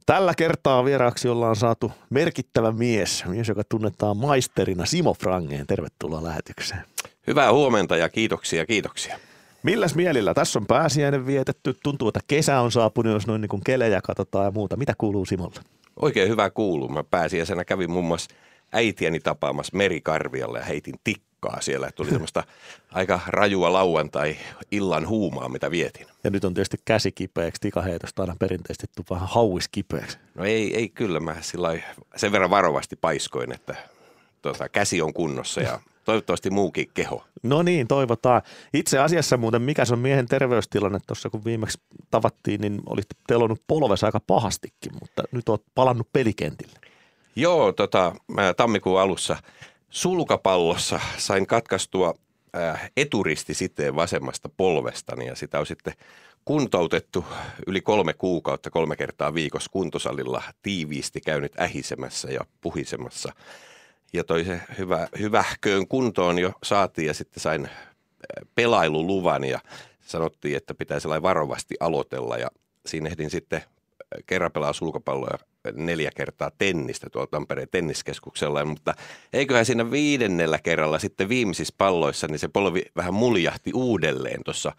Tällä kertaa vieraaksi ollaan saatu merkittävä mies, joka tunnetaan maisterina, Simo Frangén. Tervetuloa lähetykseen. Hyvää huomenta ja kiitoksia. Milläs mielillä? Tässä on pääsiäinen vietetty. Tuntuu, että kesä on saapunut, jos noin niin kuin kelejä katsotaan ja muuta. Mitä kuuluu Simolle? Oikein hyvä kuuluu. Mä pääsiäisenä kävin muun muassa äitiäni tapaamassa Merikarvialla ja heitin tikkaa siellä. Tuli semmoista aika rajua lauantai-illan huumaa, mitä vietin. Ja nyt on tietysti käsi kipeäksi. Tikaheitosta aina perinteisesti tuu vähän hauis kipeäksi. No ei kyllä. Mä sen verran varovasti paiskoin, että käsi on kunnossa ja toivottavasti muukin keho. No niin, toivotaan. Itse asiassa muuten, mikä se on miehen terveystilanne tuossa, kun viimeksi tavattiin, niin olit telonut polvessa aika pahastikin, mutta nyt olet palannut pelikentille. Joo, mä tammikuun alussa sulkapallossa sain katkaistua eturistisiteen vasemmasta polvestani ja sitä on sitten kuntoutettu yli 3 kuukautta 3 kertaa viikossa kuntosalilla tiiviisti käynyt ähisemässä ja puhisemassa. Ja toi se hyvähköön kuntoon jo saatiin ja sitten sain pelailuluvan ja sanottiin, että pitää sellainen varovasti aloitella. Ja siinä ehdin sitten kerran pelaa sulkapalloa ja 4 kertaa tennistä tuolla Tampereen tenniskeskuksella. Mutta eiköhän siinä 5. kerralla sitten viimeisissä palloissa, niin se polvi vähän muljahti uudelleen tuossa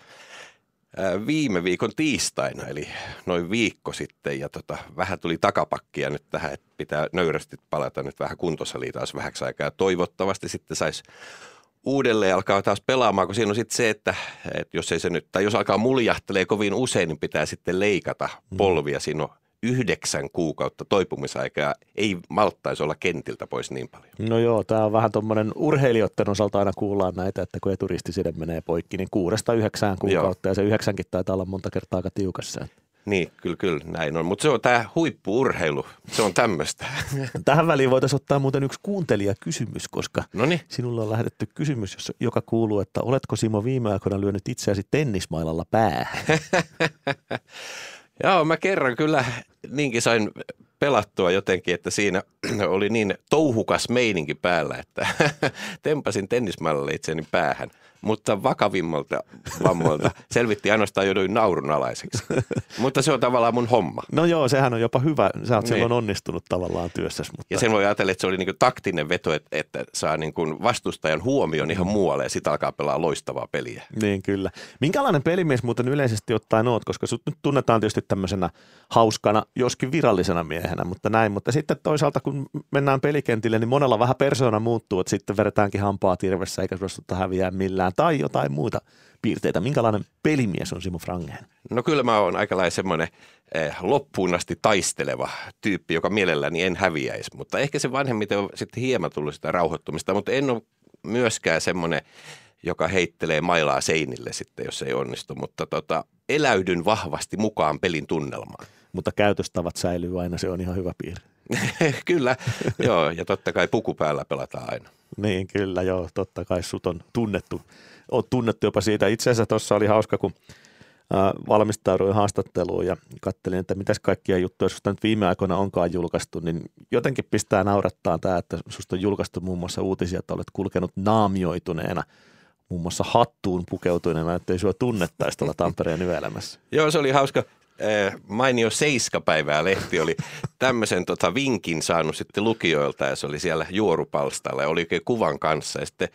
viime viikon tiistaina, eli noin viikko sitten, ja vähän tuli takapakkia nyt tähän, että pitää nöyrästi palata nyt vähän kuntosaliin taas vähäksi aikaa, ja toivottavasti sitten saisi uudelleen alkaa taas pelaamaan, kun siinä on sitten se, että jos ei se nyt, tai jos alkaa muljahtelee kovin usein, niin pitää sitten leikata polvia, siinä on 9 kuukautta toipumisaikaa, ei malttaisi olla kentiltä pois niin paljon. No joo, tämä on vähän tuommoinen urheilijoiden osalta aina kuullaan näitä, että kun eturistiside menee poikki, niin 6-9 kuukautta, joo. Ja se 9 taitaa olla monta kertaa aika tiukassa. Niin, kyllä näin on, mutta se on tämä huippu-urheilu, se on tämmöistä. Tähän väliin voitaisiin ottaa muuten yksi kuuntelijakysymys, koska Noniin. Sinulle on lähetetty kysymys, joka kuuluu, että oletko Simo viime aikoina lyönyt itseäsi tennismailalla päähän? Joo, mä kerran kyllä niinkin sain pelattua jotenkin, että siinä oli niin touhukas meininki päällä, että tempasin tennismailalla itseni päähän. Mutta vakavimmalta vammoilta selvittiin ainoastaan jouduin naurunalaiseksi. Mutta se on tavallaan mun homma. No joo, sehän on jopa hyvä. Sä oot silloin onnistunut tavallaan työssäsi. Mutta... Ja sen voi ajatella, että se oli niin kuin taktinen veto, että saa niin kuin vastustajan huomion ihan muualle ja sitten alkaa pelaa loistavaa peliä. Niin kyllä. Minkälainen pelimies muuten yleisesti ottaen oot, koska sut nyt tunnetaan tietysti tämmöisenä hauskana, joskin virallisena miehenä, mutta näin. Mutta sitten toisaalta kun mennään pelikentille, niin monella vähän persoona muuttuu, että sitten vedetäänkin hampaa tirvessä eikä suostuta häviää millään. Tai jotain muuta piirteitä. Minkälainen pelimies on Simo Frangén? No kyllä mä oon aikalainen semmoinen loppuun asti taisteleva tyyppi, joka mielelläni en häviäisi. Mutta ehkä se vanhemmiten on sitten hieman tullut sitä rauhoittumista, mutta en ole myöskään semmoinen, joka heittelee mailaa seinille sitten, jos ei onnistu. Mutta eläydyn vahvasti mukaan pelin tunnelmaan. Mutta käytöstavat säilyy aina, se on ihan hyvä piirre. Kyllä, joo, ja totta kai puku päällä pelataan aina. Niin, kyllä, joo, totta kai sut on tunnettu. Oot tunnettu jopa siitä. Itse asiassa tuossa oli hauska, kun valmistauduin haastatteluun ja katselin, että mitäs kaikkia juttuja susta nyt viime aikoina onkaan julkaistu, niin jotenkin pistää naurattaa tämä, että susta on julkaistu muun muassa uutisia, että olet kulkenut naamioituneena, muun muassa hattuun pukeutuneena, ettei sua tunnettaisi tuolla Tampereen yöelämässä. Joo, se oli hauska. Mainio 7-päivää lehti oli tämmöisen vinkin saanut sitten lukijoilta ja se oli siellä juorupalstalla ja oli oikein kuvan kanssa ja sitten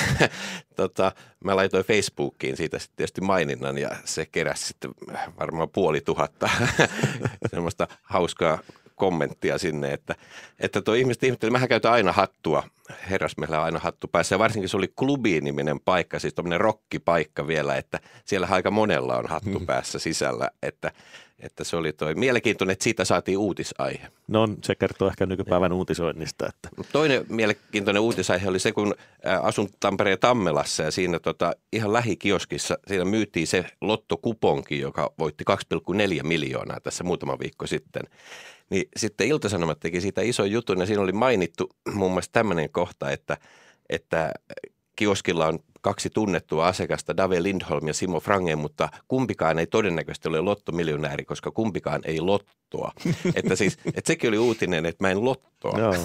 mä laitoin Facebookiin siitä sitten tietysti maininnan ja se keräsi sitten varmaan 500 semmoista hauskaa kommenttia sinne, että tuo ihmiset ihmetteli, mähän käytän aina hattua, herrasmiehellä on aina hattu päässä ja varsinkin se oli Klubi-niminen paikka, siis tommoinen rokkipaikka vielä, että siellä aika monella on hattu päässä sisällä, että se oli toi mielenkiintoinen, että siitä saatiin uutisaihe. No se kertoo ehkä nykypäivän uutisoinnista. Että. Toinen mielenkiintoinen uutisaihe oli se, kun asun Tampereen Tammelassa ja siinä ihan lähikioskissa siinä myytiin se lottokuponki, joka voitti 2,4 miljoonaa tässä muutama viikko sitten. Niin sitten Ilta-Sanomat teki siitä ison jutun ja siinä oli mainittu muun muassa tämmöinen kohta, että kioskilla on 2 tunnettua asiakasta, Dave Lindholm ja Simo Frangén, mutta kumpikaan ei todennäköisesti ole lottomiljonääri, koska kumpikaan ei lottoa. Että sekin oli uutinen, että mä en lottoa. Joo.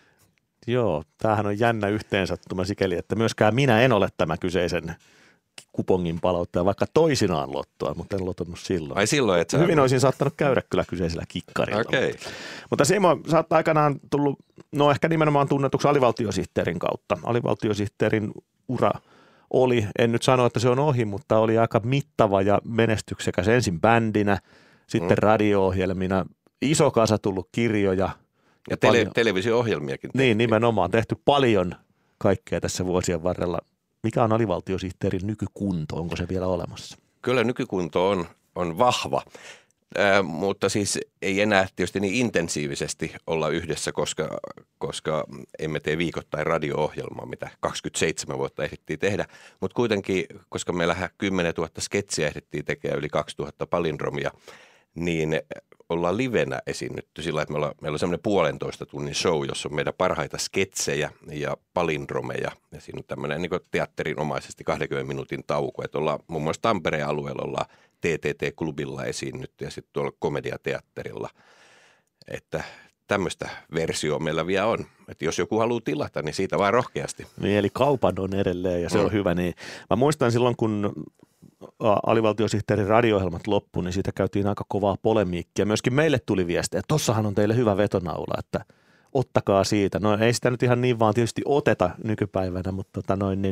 Joo, tämähän on jännä yhteensattuma sikäli, että myöskään minä en ole tämä kyseisen kupongin palauttaa vaikka toisinaan lottoa, mutta en lotonnut silloin. Ai silloin, että hyvin olisin saattanut käydä kyllä kyseisellä kikkarilla. Okay. Mutta Simo, sä oot aikanaan tullut, no ehkä nimenomaan tunnetuksi alivaltiosihteerin kautta. Alivaltiosihteerin ura oli, en nyt sano, että se on ohi, mutta oli aika mittava ja menestyksekäs ensin bändinä, sitten radio-ohjelmina, iso kasa tullut kirjoja. Ja televisio-ohjelmiakin. Niin, nimenomaan. Tehty paljon kaikkea tässä vuosien varrella. Mikä on alivaltiosihteerin nykykunto? Onko se vielä olemassa? Kyllä nykykunto on vahva, mutta siis ei enää tietysti niin intensiivisesti olla yhdessä, koska emme tee viikoittain radio-ohjelmaa, mitä 27 vuotta ehdittiin tehdä. Mutta kuitenkin, koska meillähän 10 000 sketsiä ehdittiin tekemään yli 2000 palindromia, niin ollaan livenä esiinnytty sillä, että meillä on semmoinen 1,5 tunnin show, jossa on meidän parhaita sketsejä ja palindromeja. Ja siinä on tämmöinen niin teatterinomaisesti 20 minuutin tauko. Että ollaan muun muassa Tampereen alueella ollaan TTT-klubilla esiinnytty ja sitten tuolla komediateatterilla. Että tämmöistä versioa meillä vielä on. Että jos joku haluaa tilata, niin siitä vaan rohkeasti. Niin, eli kaupan on edelleen ja se on hyvä. Niin mä muistan silloin, kun alivaltiosihteerin radio-ohjelmat loppu, niin siitä käytiin aika kovaa polemiikkia. Myöskin meille tuli viestiä, että tossahan on teille hyvä vetonaula, että ottakaa siitä. No ei sitä nyt ihan niin vaan tietysti oteta nykypäivänä, mutta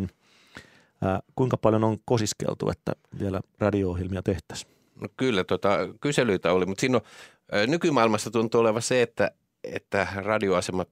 kuinka paljon on kosiskeltu, että vielä radio-ohjelmia tehtäisiin? No kyllä, kyselyitä oli, mutta siinä on, nykymaailmassa tuntuu olevan se, että radioasemat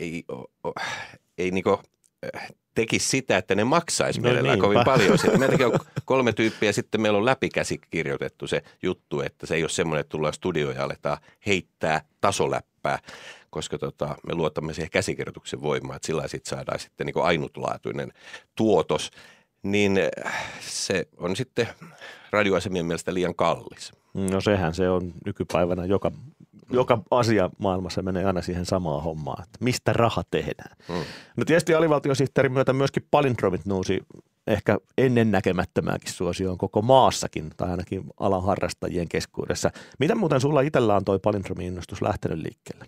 ei niinku tekisi sitä, että ne maksaisi meillä kovin paljon. Sitten meiltäkin on 3 tyyppiä, sitten meillä on läpikäsi kirjoitettu se juttu, että se ei ole semmoinen, että tullaan studioon ja aletaan heittää tasoläppää, koska me luotamme siihen käsikirjoituksen voimaan, että sillä sitten saadaan sitten niin ainutlaatuinen tuotos, niin se on sitten radioasemien mielestä liian kallis. No sehän se on nykypäivänä joka asia maailmassa menee aina siihen samaan hommaan, että mistä raha tehdään. No tietysti alivaltiosihteerin myötä myöskin palindromit nousi ehkä ennennäkemättömäänkin suosioon koko maassakin, tai ainakin alan harrastajien keskuudessa. Miten muuten sulla itsellä on toi palindromi-innostus lähtenyt liikkeelle?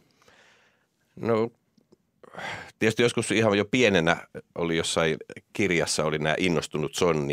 No tietysti joskus ihan jo pienenä oli jossain kirjassa oli nämä innostunut Sonni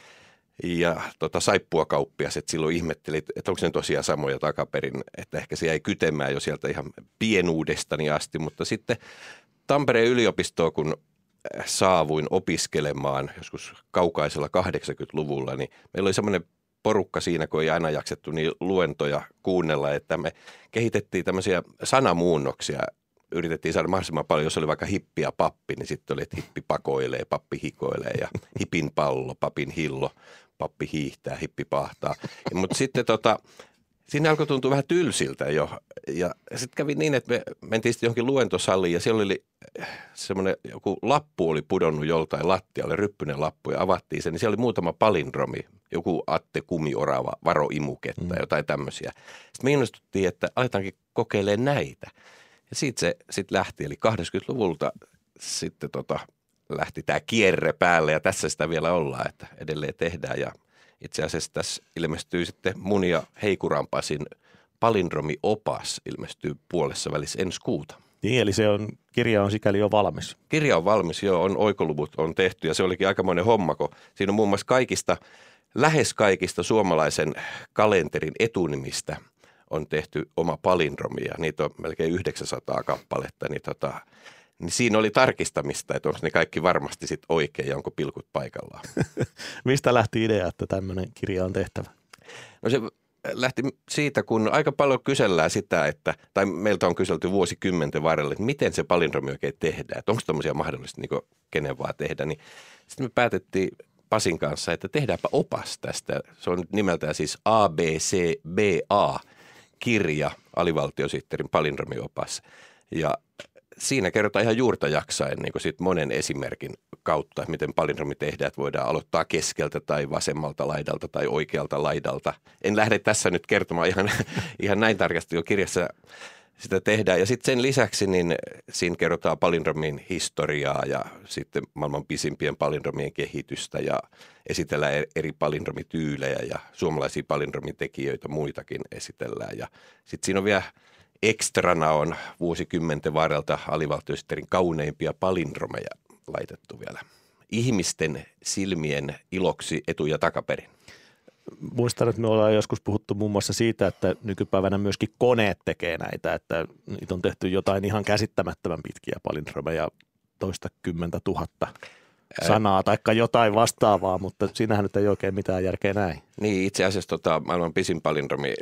ja saippuakauppias, että silloin ihmetteli, että onko ne tosiaan samoja takaperin, että ehkä se jäi kytemään jo sieltä ihan pienuudestani asti, mutta sitten Tampereen yliopistoon, kun saavuin opiskelemaan joskus kaukaisella 80-luvulla, niin meillä oli semmoinen porukka siinä, kun ei aina jaksettu niin luentoja kuunnella, että me kehitettiin tämmöisiä sanamuunnoksia, yritettiin saada mahdollisimman paljon, jos oli vaikka hippi ja pappi, niin sitten oli, että hippi pakoilee, pappi hikoilee ja hipin pallo, papin hillo, pappi hiihtää, hippi pahtaa. Mutta sitten siinä alkoi tuntua vähän tylsiltä jo. Ja sitten kävi niin, että me mentiin sitten johonkin luentosaliin ja siellä oli semmoinen, joku lappu oli pudonnut joltain lattialle, ryppyinen lappu ja avattiin sen. Niin siellä oli muutama palindromi, joku Atte Kumiorava, Varo Imuketta, jotain tämmöisiä. Sitten me innostuttiin, että aletaankin kokeilemaan näitä. Ja siitä se sitten lähti, eli 80-luvulta sitten lähti tämä kierre päälle ja tässä sitä vielä ollaan, että edelleen tehdään. Ja itse asiassa tässä ilmestyy sitten mun ja Heikuranpasin palindromiopas ilmestyy puolessa välissä ensi kuuta. Niin, eli kirja on sikäli jo valmis. Kirja on valmis, joo, oikoluvut on tehty ja se olikin aikamoinen homma, kun siinä on muun muassa lähes kaikista suomalaisen kalenterin etunimistä on tehty oma palindromi ja niitä on melkein 900 kappaletta, niin siinä oli tarkistamista, että onko ne kaikki varmasti sitten oikein ja onko pilkut paikallaan. Mistä lähti idea, että tämmöinen kirja on tehtävä? No se lähti siitä, kun aika paljon kysellään sitä, tai meiltä on kyselty vuosikymmenten varrella, että miten se palindromi oikein tehdään, että onko tämmöisiä mahdollista niin kenen vaan tehdä, niin sitten me päätettiin Pasin kanssa, että tehdäänpä opas tästä. Se on nimeltään siis ABCBA, kirja, alivaltiosihteerin palindromiopas. Ja siinä kerrotaan ihan juurta jaksaen niin kuin sit monen esimerkin kautta, miten palindromi tehdään, että voidaan aloittaa keskeltä tai vasemmalta laidalta tai oikealta laidalta. En lähde tässä nyt kertomaan ihan näin tarkasti, jo kirjassa sitä tehdään. Ja sitten sen lisäksi niin siinä kerrotaan palindromin historiaa ja sitten maailman pisimpien palindromien kehitystä ja esitellään eri palindromityylejä ja suomalaisia palindromitekijöitä muitakin esitellään. Ja sitten siinä on vielä ekstrana on vuosikymmenten varrelta alivaltiosihteerin kauneimpia palindromeja laitettu vielä ihmisten silmien iloksi etu- ja takaperin. Muistan, että me ollaan joskus puhuttu muun muassa siitä, että nykypäivänä myöskin koneet tekee näitä, että niitä on tehty jotain ihan käsittämättömän pitkiä palindromeja, 20 000 sanaa tai jotain vastaavaa, mutta siinähän nyt ei oikein mitään järkeä näin. Niin, itse asiassa maailman pisin palindromi,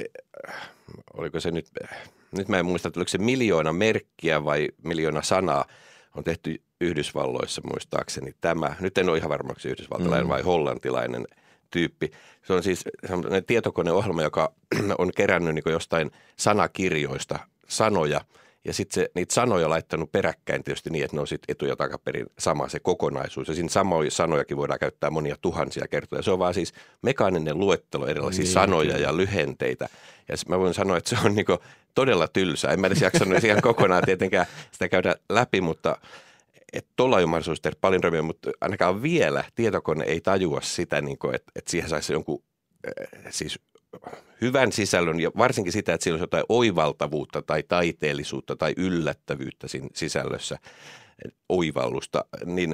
oliko se nyt mä en muista, että oliko se 1 000 000 merkkiä vai 1 000 000 sanaa on tehty Yhdysvalloissa muistaakseni tämä. Nyt en ole ihan varma, onko se yhdysvaltalainen vai hollantilainen tyyppi. Se on siis sellainen tietokoneohjelma, joka on kerännyt niin kuin jostain sanakirjoista sanoja ja sitten niitä sanoja laittanut peräkkäin tietysti niin, että ne on sitten etu- ja takaperin sama se kokonaisuus. Ja siinä samoja sanojakin voidaan käyttää monia tuhansia kertoja. Se on vaan siis mekaaninen luettelo erilaisia sanoja ja lyhenteitä. Ja mä voin sanoa, että se on niinku todella tylsää. En mä edes jaksanut ihan kokonaan tietenkään sitä käydä läpi, mutta tuolla on mahdollisuus tehdä palindromia, mutta ainakaan vielä tietokone ei tajua sitä, niinku, että siihen saisi jonkun siis hyvän sisällön ja varsinkin sitä, että siellä on jotain oivaltavuutta tai taiteellisuutta tai yllättävyyttä siinä sisällössä, oivallusta, niin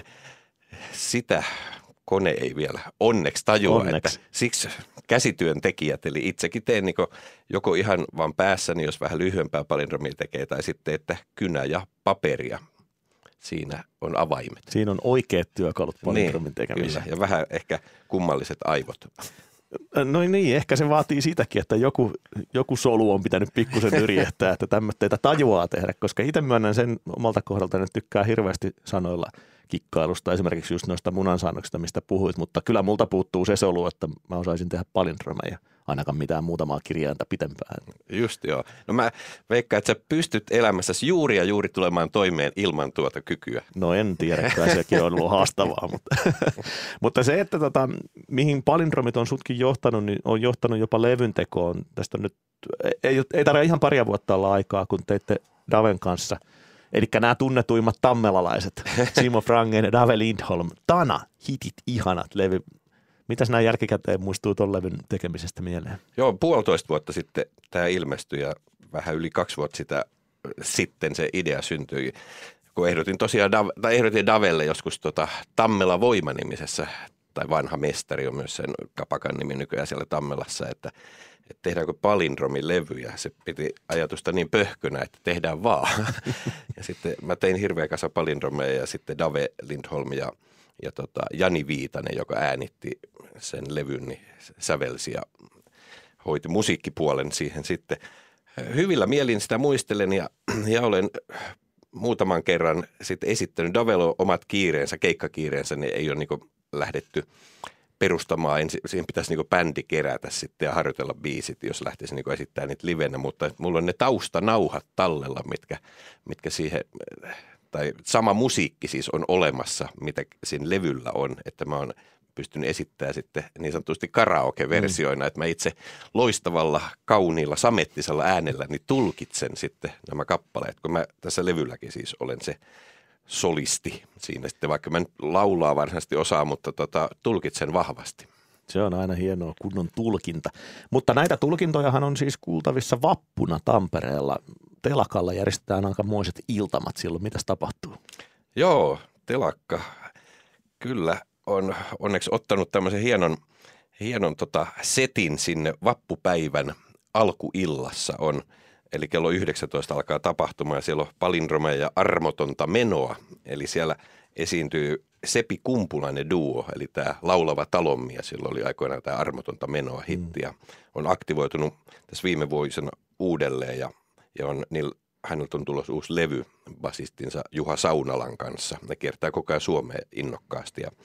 sitä kone ei vielä onneksi tajua. Että siksi käsityöntekijät, eli itsekin teen niin joko ihan vaan päässäni, jos vähän lyhyempää palindromia tekee, tai sitten, että kynä ja paperia. Siinä on avaimet. Siinä on oikeat työkalut palindromin tekemiseen. Kyllä, ja vähän ehkä kummalliset aivot. No niin, ehkä se vaatii sitäkin, että joku solu on pitänyt pikkusen yrjehtää, että tämmöitä tajuaa tehdä, koska itse myönnän sen omalta kohdalta, että tykkää hirveästi sanoilla kikkailusta, esimerkiksi just noista munansaannoksista, mistä puhuit, mutta kyllä multa puuttuu se solu, että mä osaisin tehdä palindromeja, ainakaan mitään muutamaa kirjainta pitempään. Just joo. No mä veikkaan, että sä pystyt elämässäsi juuri ja juuri tulemaan toimeen ilman tuota kykyä. No en tiedä, kai sekin on ollut haastavaa, mutta se, että mihin palindromit on sutkin johtanut, niin on johtanut jopa levyntekoon. Tästä nyt ei tarvitse ihan paria vuotta olla aikaa, kun teitte Daven kanssa. Eli nämä tunnetuimmat tammelalaiset, Simo Frangen ja Dave Lindholm, Tana, hitit, ihanat levy. Mitäs nämä jälkikäteen muistuu tuon levyn tekemisestä mieleen? Joo, 1,5 vuotta sitten tämä ilmestyi ja vähän yli 2 vuotta sitten se idea syntyi. Kun ehdotin Davelle joskus Tammela Voima-nimisessä, tai Vanha mestari on myös sen kapakan nimi nykyään siellä Tammelassa, että tehdäänkö palindromilevy, ja se piti ajatusta niin pöhkönä, että tehdään vaan. Ja sitten mä tein hirveä kasa palindromeja ja sitten Dave Lindholm ja Jani Viitanen, joka äänitti sen levyn, niin sävelsi ja hoiti musiikkipuolen siihen sitten. Hyvillä mielin sitä muistelen ja olen muutaman kerran sitten esittänyt. Davelo omat kiireensä, keikkakiireensä, niin ei ole niin lähdetty perustamaan. Siihen pitäisi niin bändi kerätä sitten ja harjoitella biisit, jos lähtisi niin esittämään niitä livenä, mutta mulla on ne taustanauhat tallella, mitkä siihen, tai sama musiikki siis on olemassa, mitä siinä levyllä on, että mä oon pystynyt esittämään sitten niin sanotusti karaoke-versioina, että mä itse loistavalla, kauniilla, samettisella äänellä niin tulkitsen sitten nämä kappaleet, kun mä tässä levylläkin siis olen se solisti siinä sitten, vaikka mä nyt laulaa varsinaisesti osaa, mutta tulkitsen vahvasti. Se on aina hienoa kunnon tulkinta. Mutta näitä tulkintojahan on siis kuultavissa vappuna Tampereella. Telakalla järjestetään aikamoiset iltamat silloin. Mitäs tapahtuu? Joo, telakka kyllä on onneksi ottanut tämmöisen hienon setin sinne vappupäivän alkuillassa on. Eli kello 19 alkaa tapahtuma ja siellä on palindromeja ja armotonta menoa. Eli siellä esiintyy Sepi Kumpulainen duo, eli tämä laulava talonmies, sillä oli aikoinaan tämä armotonta menoa hitti ja on aktivoitunut tässä viime vuosina uudelleen ja häneltä on tulossa uusi levy basistinsa Juha Saunalan kanssa. Ne kiertää koko ajan Suomeen innokkaasti ja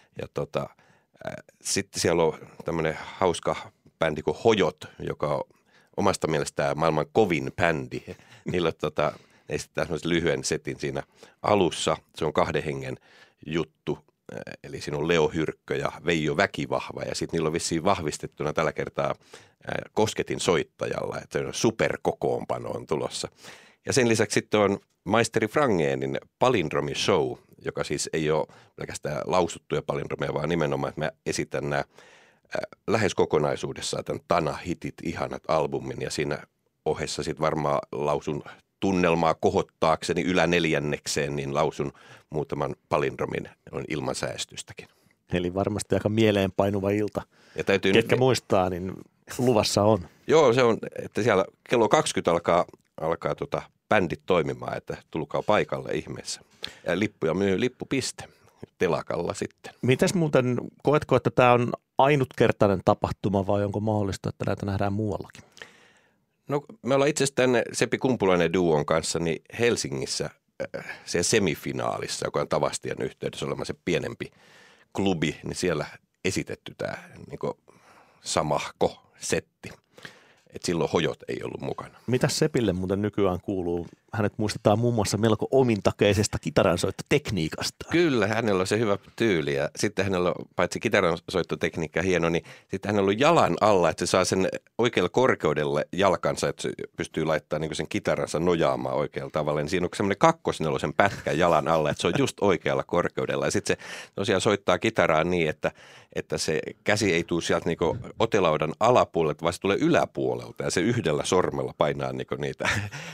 sitten siellä on tämmöinen hauska bändi kuin Hojot, joka on omasta mielestään maailman kovin bändi. Niillä ne esittää semmoisen lyhyen setin siinä alussa. Se on 2 hengen juttu. Eli siinä on Leo Hyrkkö ja Veijo Väkivahva. Ja sitten niillä on vissiin vahvistettuna tällä kertaa kosketin soittajalla. Että se on superkokoonpano on tulossa. Ja sen lisäksi sitten on maisteri Frangenin palindromi show, joka siis ei ole pelkästään lausuttuja palindromeja, vaan nimenomaan, että mä esitän nämä lähes kokonaisuudessaan tämän Tana hitit, ihanat albumin ja siinä ohessa sitten varmaan lausun tunnelmaa kohottaakseni yläneljännekseen, niin lausun muutaman palindromin ilman säästystäkin. Eli varmasti aika mieleenpainuva ilta. Ja täytyy ketkä muistaa, niin luvassa on. Joo, se on, että siellä kello 20 alkaa bändit toimimaan, että tulkaa paikalle ihmeessä. Ja lippuja myy lippupiste telakalla sitten. Mites muuten, koetko, että tämä on ainutkertainen tapahtuma vai onko mahdollista, että näitä nähdään muuallakin? No me ollaan itse asiassa tänne Seppi Kumpulainen duon kanssa niin Helsingissä se semifinaalissa, joka on Tavastian yhteydessä olema se pienempi klubi, niin siellä esitetty tämä niin samahko setti. Et silloin hojot ei ollut mukana. Mitäs Sepille muuten nykyään kuuluu? Hänet muistetaan muun muassa melko omintakeisesta kitaransoittotekniikasta. Kyllä, hänellä on se hyvä tyyli ja sitten hänellä on paitsi kitaransoittotekniikka hieno, niin sitten hänellä on jalan alla, että se saa sen oikealle korkeudelle jalkansa, että se pystyy laittamaan niin sen kitaransa nojaamaan oikealla tavalla. Niin siinä on semmoinen kakkosnelosen pätkä jalan alla, että se on just oikealla korkeudella ja sitten se tosiaan soittaa kitaraa niin, että se käsi ei tule sieltä niin otelaudan alapuolelta, vaan se tulee yläpuolelta ja se yhdellä sormella painaa niin niitä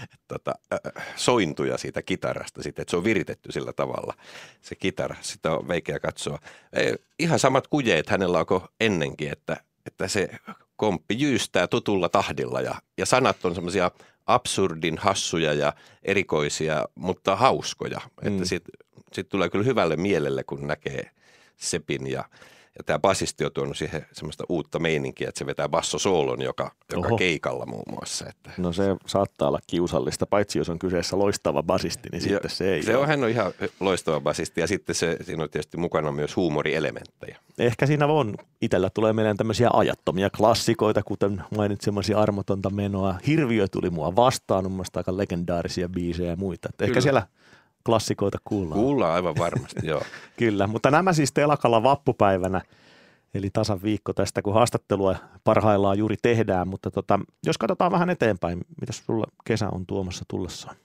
sointuja siitä kitarasta sitten, että se on viritetty sillä tavalla se kitara. Sitä on veikeä katsoa. Ihan samat kujeet hänellä onko ennenkin, että se komppi jyystää tutulla tahdilla ja sanat on semmoisia absurdin hassuja ja erikoisia, mutta hauskoja. Että sit tulee kyllä hyvälle mielelle, kun näkee Sepin ja tämä basisti on tuonut siihen semmoista uutta meininkiä, että se vetää bassosoolon joka keikalla muun muassa. Että. No se saattaa olla kiusallista, paitsi jos on kyseessä loistava basisti, niin sitten se ei ole. Hän on ihan loistava basisti ja sitten siinä on tietysti mukana myös huumorielementtejä. Ehkä siinä on. Itsellä tulee meidän tämmöisiä ajattomia klassikoita, kuten mainitsemasi Armotonta menoa. Hirviö tuli mua vastaan, on mielestäni aika legendaarisia biisejä ja muita. Ehkä siellä klassikoita kuullaan. Kuullaan aivan varmasti, joo. Kyllä, mutta nämä siis telakalla vappupäivänä, eli tasan viikko tästä, kun haastattelua parhaillaan juuri tehdään. Mutta jos katsotaan vähän eteenpäin, mitä sulla kesä on tuomassa tullessaan?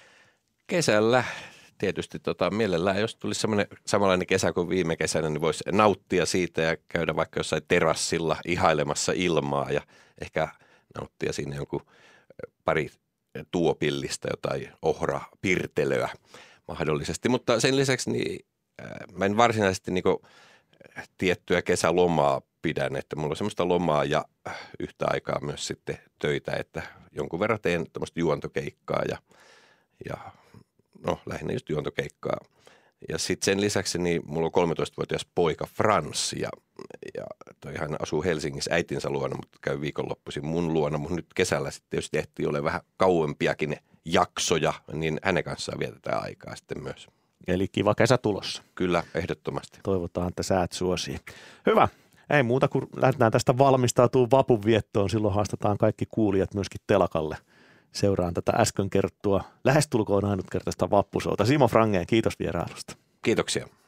Kesällä tietysti mielellään, jos tulisi samanlainen kesä kuin viime kesänä, niin voisi nauttia siitä ja käydä vaikka jossain terassilla ihailemassa ilmaa ja ehkä nauttia siinä jonkun pari tuopillista, jotain ohrapirtelöä mahdollisesti. Mutta sen lisäksi niin, mä en varsinaisesti niin tiettyä kesälomaa pidän, että mulla on semmoista lomaa ja yhtä aikaa myös sitten töitä, että jonkun verran teen tämmöistä juontokeikkaa ja lähinnä just juontokeikkaa. Ja sitten sen lisäksi niin mulla on 13-vuotias poika Frans ja hän asuu Helsingissä äitinsä luona, mutta käy viikonloppuisin mun luona. Mutta nyt kesällä sitten jos tehtiin ole vähän kauempiakin jaksoja, niin hänen kanssaan vietetään aikaa sitten myös. Eli kiva kesä tulossa. Kyllä, ehdottomasti. Toivotaan, että säät suosii. Hyvä. Ei muuta kuin lähdetään tästä valmistautumaan vapunviettoon. Silloin haastetaan kaikki kuulijat myöskin telakalle. Seuraan tätä äsken kerrottua lähestulkoon ainutkertaista vappusouta. Simo Frangén, kiitos vierailusta. Kiitoksia.